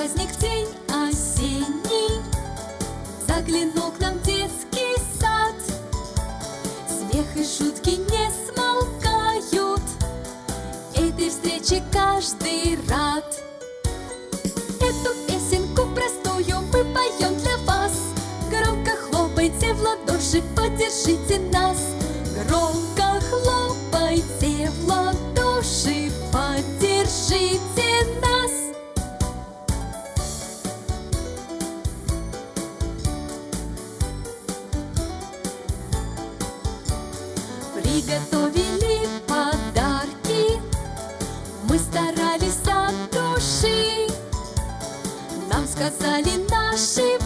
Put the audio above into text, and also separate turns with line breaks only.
праздник день осенний, заглянул к нам детский сад. Смех и шутки не смолкают, этой встрече каждый рад. Эту песенку простую мы поем для вас. Громко хлопайте в ладоши, поддержите нас. Громко хлопайте в ладоши, поддержите нас. Приготовили подарки, мы старались от души. Нам сказали наши